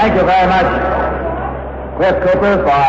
Thank you very much, Cliff Cooper, for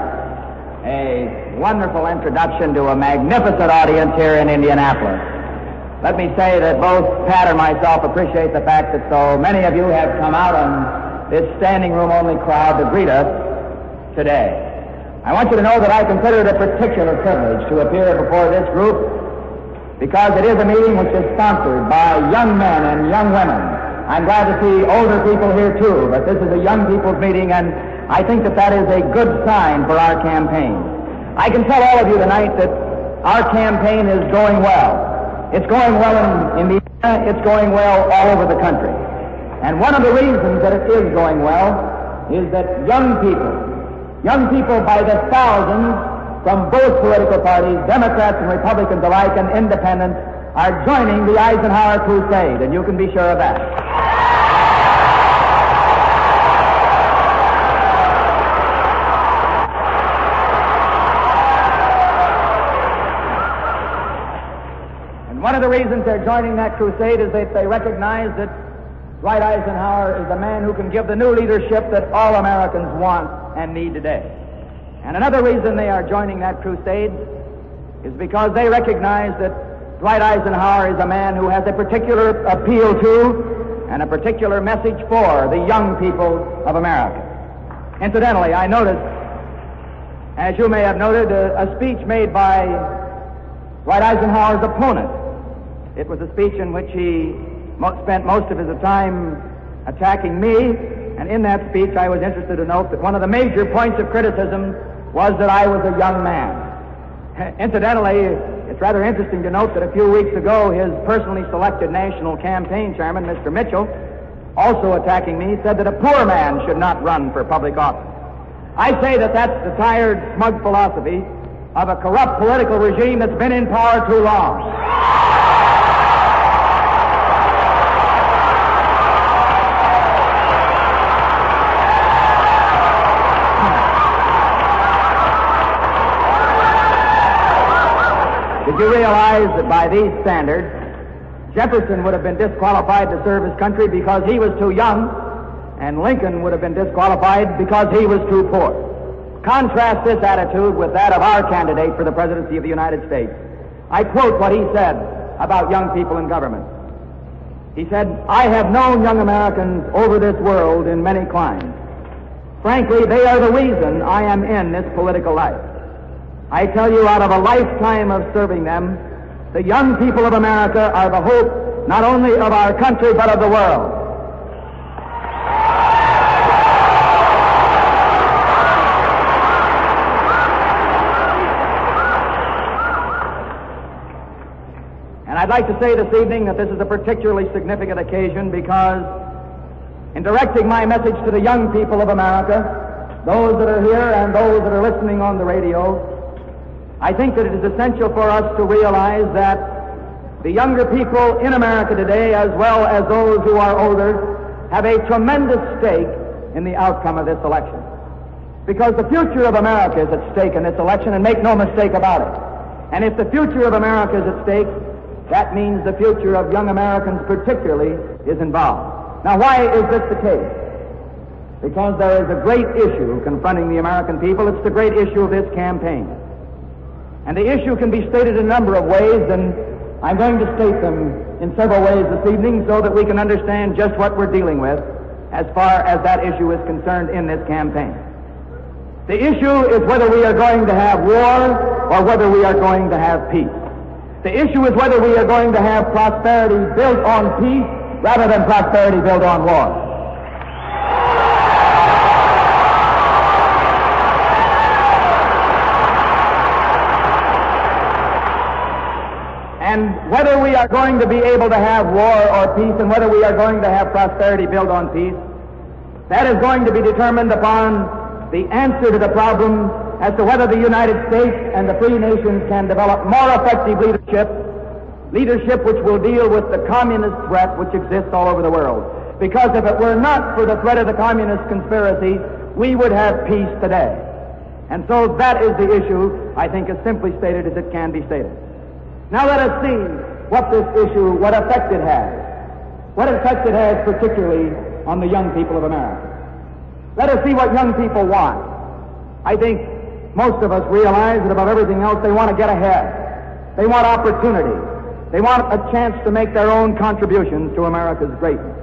a wonderful introduction to a magnificent audience here in Indianapolis. Let me say that both Pat and myself appreciate the fact that so many of you have come out on this standing room only crowd to greet us today. I want you to know that I consider it a particular privilege to appear before this group because it is a meeting which is sponsored by young men and young women. I'm glad to see older people here too, but this is a young people's meeting, and I think that that is a good sign for our campaign. I can tell all of you tonight that our campaign is going well. It's going well in Indiana. It's going well all over the country. And one of the reasons that it is going well is that young people by the thousands from both political parties, Democrats and Republicans alike and independents, are joining the Eisenhower crusade, and you can be sure of that. And one of the reasons they're joining that crusade is that they recognize that Dwight Eisenhower is the man who can give the new leadership that all Americans want and need today. And another reason they are joining that crusade is because they recognize that Dwight Eisenhower is a man who has a particular appeal to and a particular message for the young people of America. Incidentally, I noticed, as you may have noted, a speech made by Dwight Eisenhower's opponent. It was a speech in which he spent most of his time attacking me, and in that speech I was interested to note that one of the major points of criticism was that I was a young man. Incidentally, it's rather interesting to note that a few weeks ago his personally selected national campaign chairman, Mr. Mitchell, also attacking me, said that a poor man should not run for public office. I say that that's the tired, smug philosophy of a corrupt political regime that's been in power too long. Did you realize that by these standards, Jefferson would have been disqualified to serve his country because he was too young, and Lincoln would have been disqualified because he was too poor? Contrast this attitude with that of our candidate for the presidency of the United States. I quote what he said about young people in government. He said, "I have known young Americans over this world in many climes. Frankly, they are the reason I am in this political life. I tell you, out of a lifetime of serving them, the young people of America are the hope not only of our country but of the world." And I'd like to say this evening that this is a particularly significant occasion because in directing my message to the young people of America, those that are here and those that are listening on the radio, I think that it is essential for us to realize that the younger people in America today, as well as those who are older, have a tremendous stake in the outcome of this election. Because the future of America is at stake in this election, and make no mistake about it. And if the future of America is at stake, that means the future of young Americans particularly is involved. Now, why is this the case? Because there is a great issue confronting the American people. It's the great issue of this campaign. And the issue can be stated in a number of ways, and I'm going to state them in several ways this evening so that we can understand just what we're dealing with as far as that issue is concerned in this campaign. The issue is whether we are going to have war or whether we are going to have peace. The issue is whether we are going to have prosperity built on peace rather than prosperity built on war. And whether we are going to be able to have war or peace and whether we are going to have prosperity built on peace, that is going to be determined upon the answer to the problem as to whether the United States and the free nations can develop more effective leadership which will deal with the communist threat which exists all over the world. Because if it were not for the threat of the communist conspiracy, we would have peace today. And so that is the issue, I think, as simply stated as it can be stated. Now let us see what this issue, what effect it has. What effect it has particularly on the young people of America. Let us see what young people want. I think most of us realize that above everything else, they want to get ahead. They want opportunity. They want a chance to make their own contributions to America's greatness.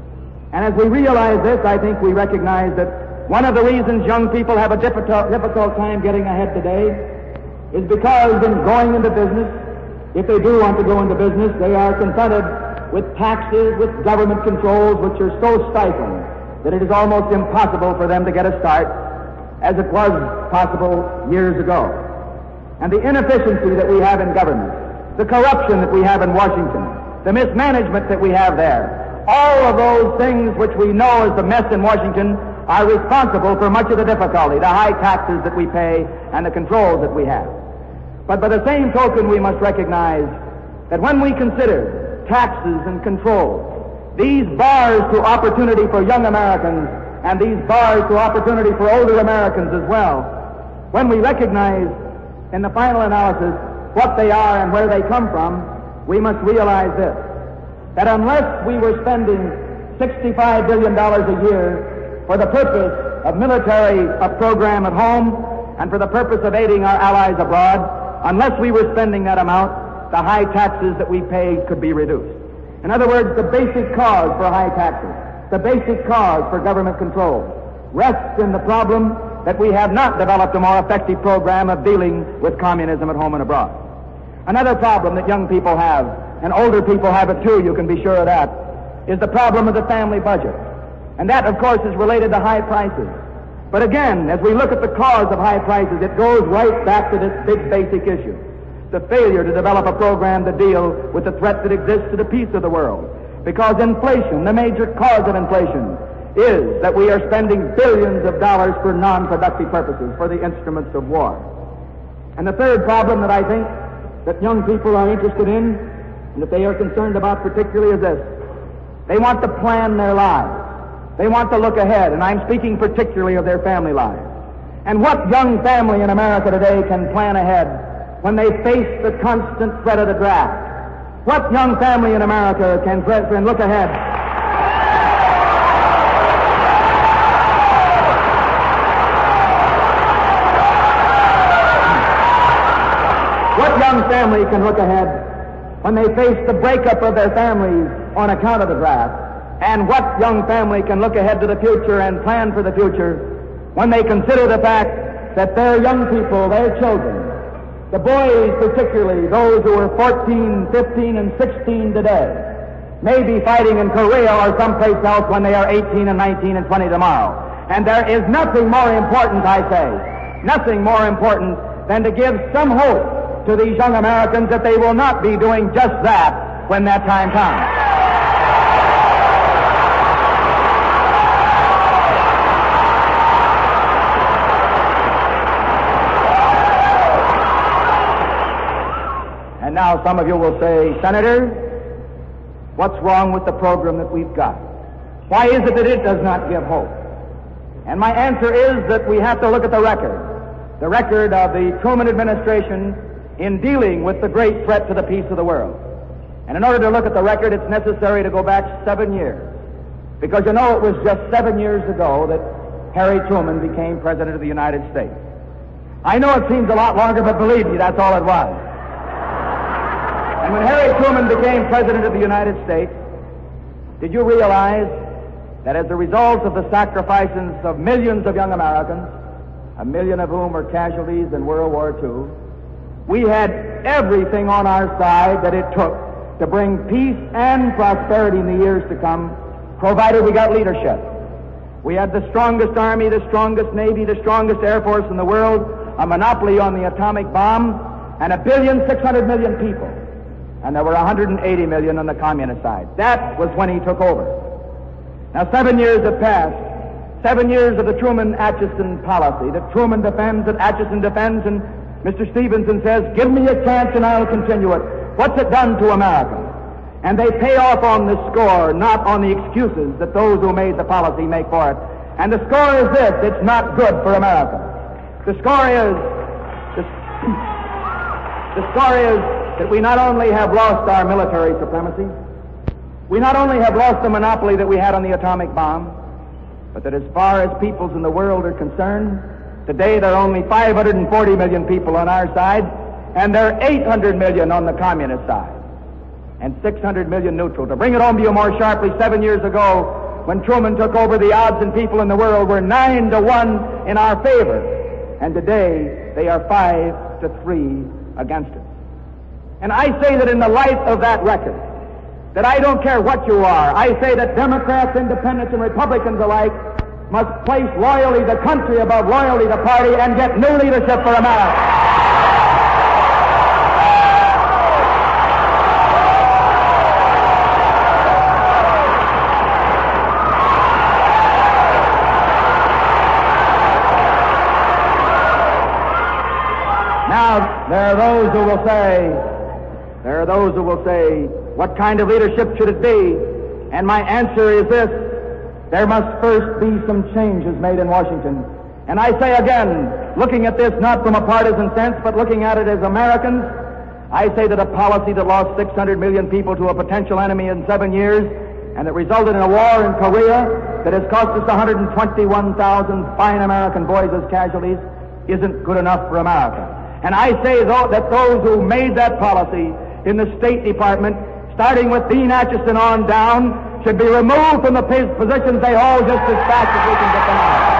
And as we realize this, I think we recognize that one of the reasons young people have a difficult time getting ahead today is because in going into business, if they do want to go into business, they are confronted with taxes, with government controls, which are so stifling that it is almost impossible for them to get a start, as it was possible years ago. And the inefficiency that we have in government, the corruption that we have in Washington, the mismanagement that we have there, all of those things which we know as the mess in Washington are responsible for much of the difficulty, the high taxes that we pay and the controls that we have. But by the same token, we must recognize that when we consider taxes and controls, these bars to opportunity for young Americans and these bars to opportunity for older Americans as well, when we recognize in the final analysis what they are and where they come from, we must realize this, that unless we were spending $65 billion a year for the purpose of military program at home and for the purpose of aiding our allies abroad, unless we were spending that amount, the high taxes that we pay could be reduced. In other words, the basic cause for high taxes, the basic cause for government control, rests in the problem that we have not developed a more effective program of dealing with communism at home and abroad. Another problem that young people have, and older people have it too, you can be sure of that, is the problem of the family budget. And that, of course, is related to high prices. But again, as we look at the cause of high prices, it goes right back to this big basic issue, the failure to develop a program to deal with the threat that exists to the peace of the world. Because inflation, the major cause of inflation, is that we are spending billions of dollars for non-productive purposes, for the instruments of war. And the third problem that I think that young people are interested in, and that they are concerned about particularly, is this. They want to plan their lives. They want to look ahead, and I'm speaking particularly of their family lives. And what young family in America today can plan ahead when they face the constant threat of the draft? What young family in America can look ahead? What young family can look ahead when they face the breakup of their families on account of the draft? And what young family can look ahead to the future and plan for the future when they consider the fact that their young people, their children, the boys particularly, those who are 14, 15, and 16 today, may be fighting in Korea or someplace else when they are 18 and 19 and 20 tomorrow. And there is nothing more important, I say, nothing more important than to give some hope to these young Americans that they will not be doing just that when that time comes. And now some of you will say, Senator, what's wrong with the program that we've got? Why is it that it does not give hope? And my answer is that we have to look at the record of the Truman administration in dealing with the great threat to the peace of the world. And in order to look at the record, it's necessary to go back 7 years. Because you know it was just 7 years ago that Harry Truman became President of the United States. I know it seems a lot longer, but believe me, that's all it was. And when Harry Truman became President of the United States, did you realize that as a result of the sacrifices of millions of young Americans, 1 million of whom were casualties in World War II, we had everything on our side that it took to bring peace and prosperity in the years to come, provided we got leadership. We had the strongest army, the strongest navy, the strongest air force in the world, a monopoly on the atomic bomb, and 1,600,000,000 people. And there were 180 million on the communist side. That was when he took over. Now 7 years have passed. 7 years of the Truman-Atchison policy that Truman defends, that Atchison defends, and Mr. Stevenson says, give me a chance and I'll continue it. What's it done to America? And they pay off on the score, not on the excuses that those who made the policy make for it. And the score is this, it's not good for America. The score is that we not only have lost our military supremacy, we not only have lost the monopoly that we had on the atomic bomb, but that as far as peoples in the world are concerned, today there are only 540 million people on our side, and there are 800 million on the communist side, and 600 million neutral. To bring it home to you more sharply, 7 years ago, when Truman took over, the odds and people in the world were 9-1 in our favor, and today they are 5-3 against us. And I say that in the light of that record, that I don't care what you are, I say that Democrats, Independents, and Republicans alike must place loyalty to country above loyalty to party and get new leadership for America. Now, there are those who will say, what kind of leadership should it be? And my answer is this: there must first be some changes made in Washington. And I say again, looking at this not from a partisan sense, but looking at it as Americans, I say that a policy that lost 600 million people to a potential enemy in 7 years, and that resulted in a war in Korea that has cost us 121,000 fine American boys as casualties, isn't good enough for America. And I say, though, that those who made that policy in the State Department, starting with Dean Acheson on down, should be removed from the positions they hold just as fast as we can get them out.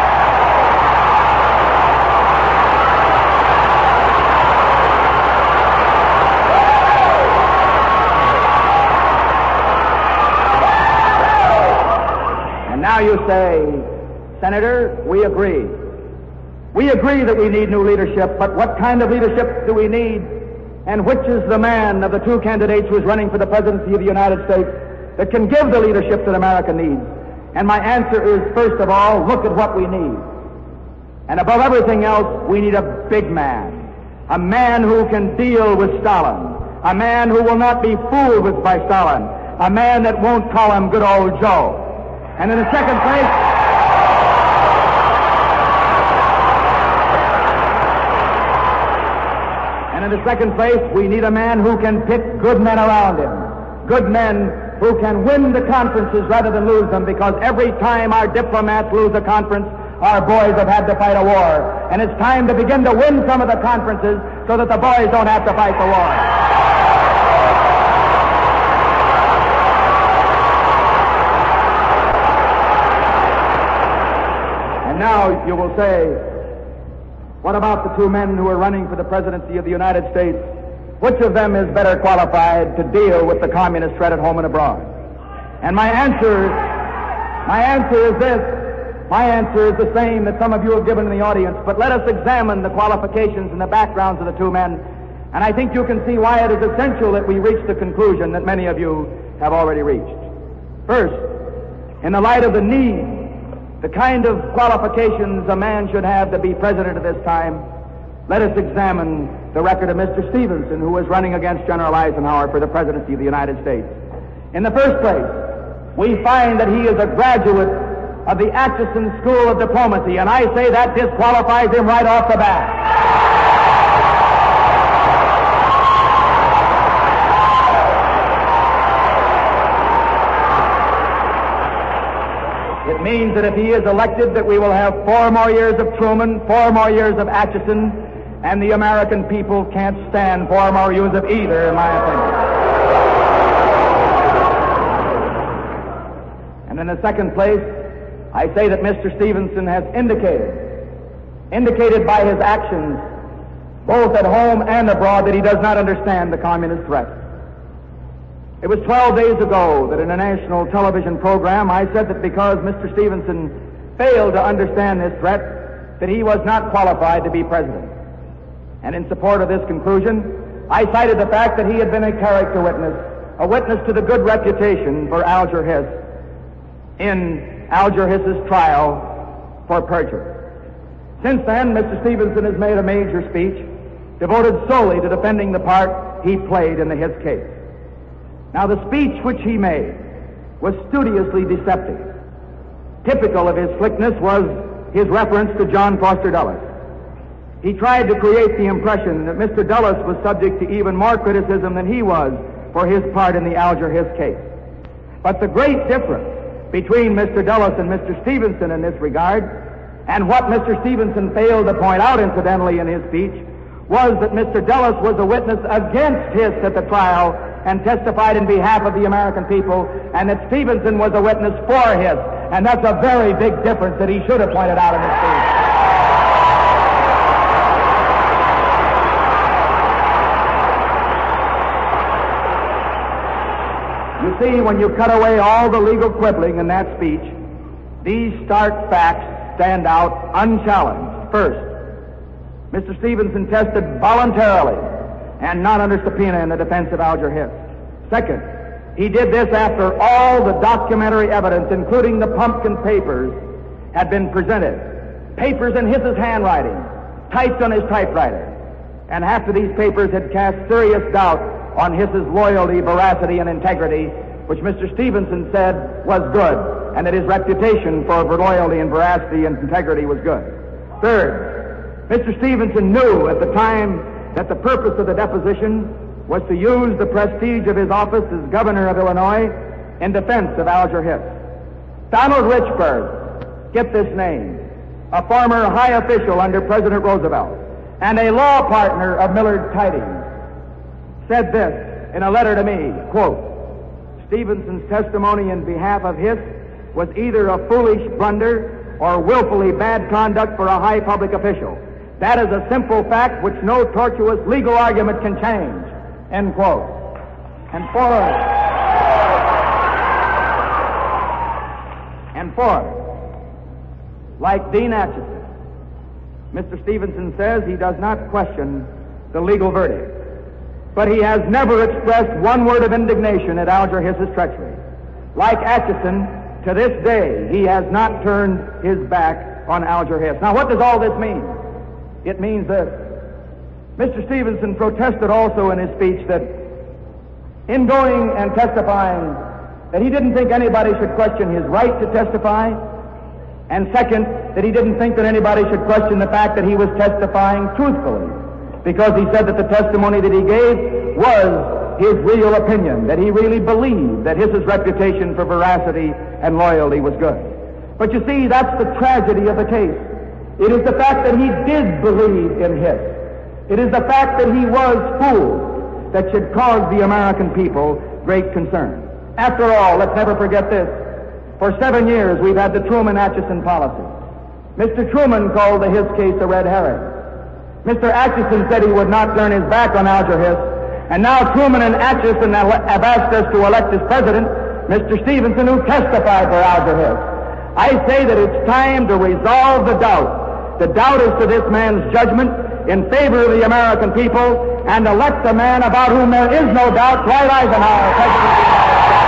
And now you say, Senator, we agree. We agree that we need new leadership, but what kind of leadership do we need? And which is the man of the two candidates who is running for the presidency of the United States that can give the leadership that America needs? And my answer is, first of all, look at what we need. And above everything else, we need a big man. A man who can deal with Stalin. A man who will not be fooled with by Stalin. A man that won't call him good old Joe. And in the second place, we need a man who can pick good men around him. Good men who can win the conferences rather than lose them, because every time our diplomats lose a conference, our boys have had to fight a war. And it's time to begin to win some of the conferences so that the boys don't have to fight the war. And now you will say, what about the two men who are running for the presidency of the United States? Which of them is better qualified to deal with the communist threat at home and abroad? And my answer is this. My answer is the same that some of you have given in the audience, but let us examine the qualifications and the backgrounds of the two men, and I think you can see why it is essential that we reach the conclusion that many of you have already reached. First, in the light of the need, the kind of qualifications a man should have to be president at this time, let us examine the record of Mr. Stevenson, who is running against General Eisenhower for the presidency of the United States. In the first place, we find that he is a graduate of the Acheson School of Diplomacy, and I say that disqualifies him right off the bat. It means that if he is elected, that we will have 4 more years of Truman, 4 more years of Acheson, and the American people can't stand 4 more years of either, in my opinion. And in the second place, I say that Mr. Stevenson has indicated by his actions, both at home and abroad, that he does not understand the communist threat. It was 12 days ago that in a national television program I said that because Mr. Stevenson failed to understand this threat, that he was not qualified to be president. And in support of this conclusion, I cited the fact that he had been a character witness, a witness to the good reputation for Alger Hiss in Alger Hiss's trial for perjury. Since then, Mr. Stevenson has made a major speech devoted solely to defending the part he played in the Hiss case. Now, the speech which he made was studiously deceptive. Typical of his slickness was his reference to John Foster Dulles. He tried to create the impression that Mr. Dulles was subject to even more criticism than he was for his part in the Alger Hiss case. But the great difference between Mr. Dulles and Mr. Stevenson in this regard. And what Mr. Stevenson failed to point out, incidentally, in his speech, was that Mr. Dulles was a witness against Hiss at the trial and testified in behalf of the American people, and that Stevenson was a witness for Hiss. And that's a very big difference that he should have pointed out in his speech. You see, when you cut away all the legal quibbling in that speech, these stark facts stand out unchallenged. First, Mr. Stevenson tested voluntarily and not under subpoena in the defense of Alger Hiss. Second, he did this after all the documentary evidence, including the pumpkin papers, had been presented. Papers in Hiss's handwriting, typed on his typewriter. And after these papers had cast serious doubt on Hiss's loyalty, veracity, and integrity, which Mr. Stevenson said was good, and that his reputation for loyalty and veracity and integrity was good. Third, Mr. Stevenson knew at the time that the purpose of the deposition was to use the prestige of his office as governor of Illinois in defense of Alger Hiss. Donald Richburg, get this name, a former high official under President Roosevelt and a law partner of Millard Tydings, said this in a letter to me, quote, Stevenson's testimony in behalf of Hiss was either a foolish blunder or willfully bad conduct for a high public official. That is a simple fact which no tortuous legal argument can change, end quote. And fourth, like Dean Acheson, Mr. Stevenson says he does not question the legal verdict, but he has never expressed one word of indignation at Alger Hiss's treachery. Like Acheson, to this day, he has not turned his back on Alger Hiss. Now, what does all this mean? It means this. Mr. Stevenson protested also in his speech that in going and testifying, that he didn't think anybody should question his right to testify, and second, that he didn't think that anybody should question the fact that he was testifying truthfully, because he said that the testimony that he gave was his real opinion, that he really believed that Hiss's reputation for veracity and loyalty was good. But you see, that's the tragedy of the case. It is the fact that he did believe in Hiss. It is the fact that he was fooled that should cause the American people great concern. After all, let's never forget this. For 7 years, we've had the Truman-Acheson policy. Mr. Truman called the Hiss case a red herring. Mr. Acheson said he would not turn his back on Alger Hiss, and now Truman and Acheson have asked us to elect as president Mr. Stevenson, who testified for Alger Hiss. I say that it's time to resolve the doubt. The doubt as to this man's judgment in favor of the American people, and elect a man about whom there is no doubt, Dwight Eisenhower, President of the United States.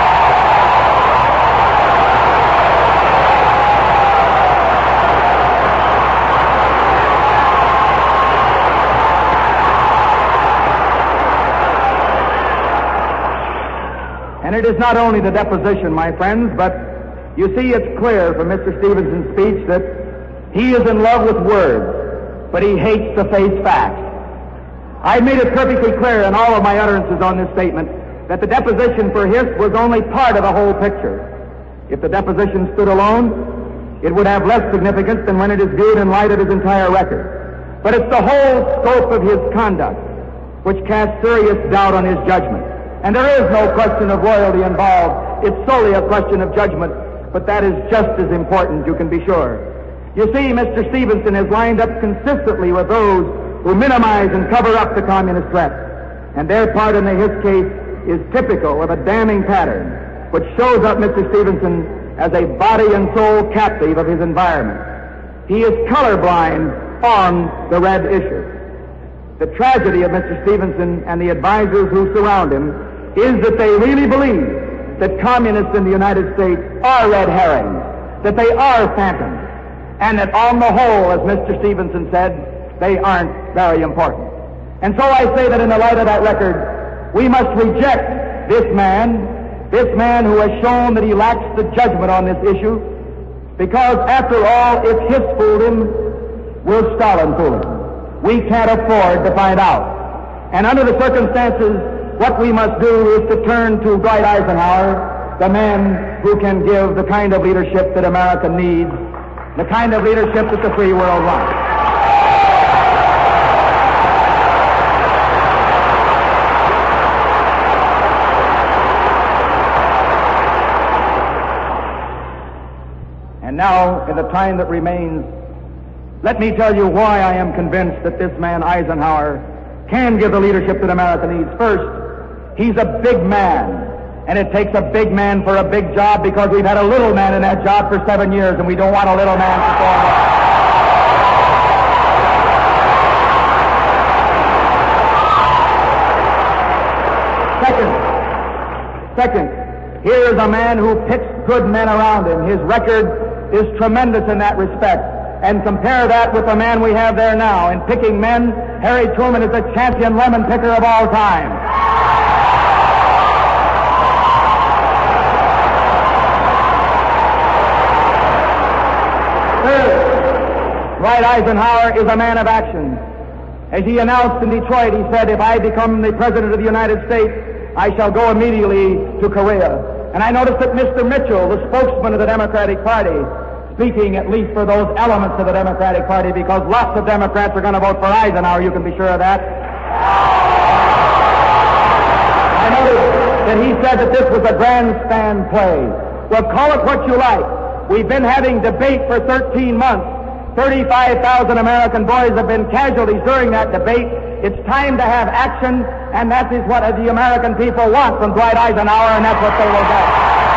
And it is not only the deposition, my friends, but you see it's clear from Mr. Stevenson's speech that he is in love with words, but he hates to face facts. I made it perfectly clear in all of my utterances on this statement that the deposition for Hiss was only part of the whole picture. If the deposition stood alone, it would have less significance than when it is viewed in light of his entire record. But it's the whole scope of his conduct which casts serious doubt on his judgment. And there is no question of loyalty involved. It's solely a question of judgment, but that is just as important, you can be sure. You see, Mr. Stevenson has lined up consistently with those who minimize and cover up the communist threat. And their part in the Hiss case is typical of a damning pattern, which shows up Mr. Stevenson as a body and soul captive of his environment. He is colorblind on the red issue. The tragedy of Mr. Stevenson and the advisors who surround him is that they really believe that communists in the United States are red herrings, that they are phantoms, and that on the whole, as Mr. Stevenson said, they aren't very important. And so I say that in the light of that record, we must reject this man who has shown that he lacks the judgment on this issue, because after all, if Hiss fooled him, will Stalin fool him? We can't afford to find out. And under the circumstances, what we must do is to turn to Dwight Eisenhower, the man who can give the kind of leadership that America needs, the kind of leadership that the free world wants. And now, in the time that remains, let me tell you why I am convinced that this man, Eisenhower, can give the leadership that America needs. First, he's a big man, and it takes a big man for a big job, because we've had a little man in that job for 7 years, and we don't want a little man to fall off. Second, here is a man who picks good men around him. His record is tremendous in that respect. And compare that with the man we have there now. In picking men, Harry Truman is the champion lemon picker of all time. Third, Dwight Eisenhower is a man of action. As he announced in Detroit, he said, if I become the President of the United States, I shall go immediately to Korea. And I noticed that Mr. Mitchell, the spokesman of the Democratic Party, speaking at least for those elements of the Democratic Party, because lots of Democrats are going to vote for Eisenhower, you can be sure of that. I noticed that he said that this was a grandstand play. Well, call it what you like. We've been having debate for 13 months. 35,000 American boys have been casualties during that debate. It's time to have action, and that is what the American people want from Dwight Eisenhower, and that's what they will get.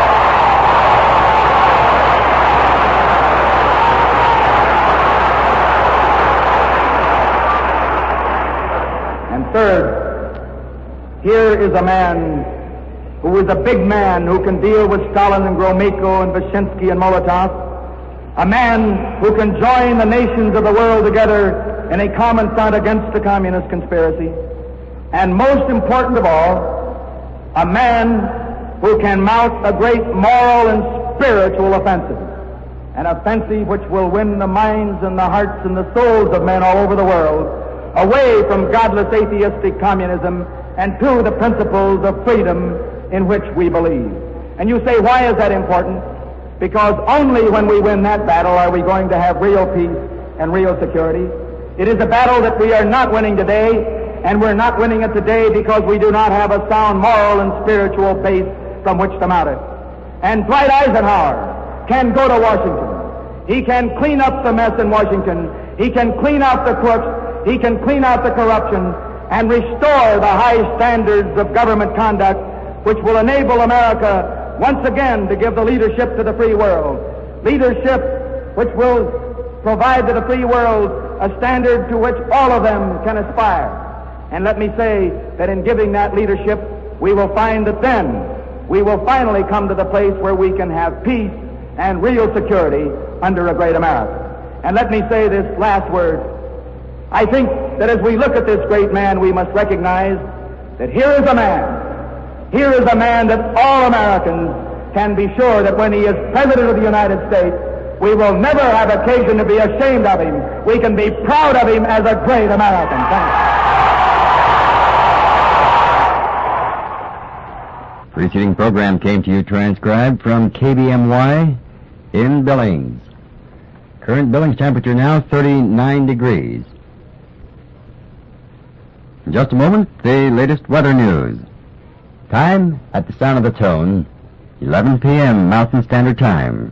And third, here is a man who is a big man who can deal with Stalin and Gromyko and Vyshinsky and Molotov, a man who can join the nations of the world together in a common front against the communist conspiracy, and most important of all, a man who can mount a great moral and spiritual offensive, an offensive which will win the minds and the hearts and the souls of men all over the world away from godless atheistic communism and to the principles of freedom in which we believe. And you say, why is that important? Because only when we win that battle are we going to have real peace and real security. It is a battle that we are not winning today, and we're not winning it today because we do not have a sound moral and spiritual base from which to mount it. And Dwight Eisenhower can go to Washington. He can clean up the mess in Washington. He can clean out the crooks. He can clean out the corruption and restore the high standards of government conduct which will enable America once again to give the leadership to the free world. Leadership which will provide to the free world a standard to which all of them can aspire. And let me say that in giving that leadership, we will find that then we will finally come to the place where we can have peace and real security under a great America. And let me say this last word. I think that as we look at this great man, we must recognize that here is a man that all Americans can be sure that when he is President of the United States, we will never have occasion to be ashamed of him. We can be proud of him as a great American. Thanks. Preceding program came to you transcribed from KBMY in Billings. Current Billings temperature now 39 degrees. In just a moment, the latest weather news. Time, at the sound of the tone, 11 p.m. Mountain Standard Time.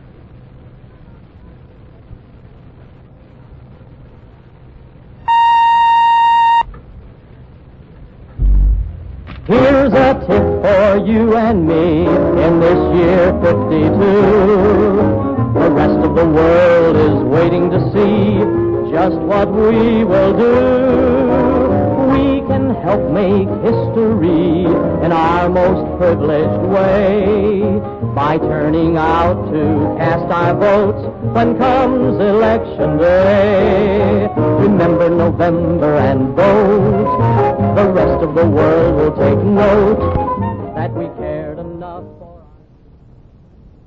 Here's a tip for you and me in this year 52. The rest of the world is waiting to see just what we will do. We can help make history in our most privileged way by turning out to cast our votes when comes election day. Remember November and vote. The rest of the world will take note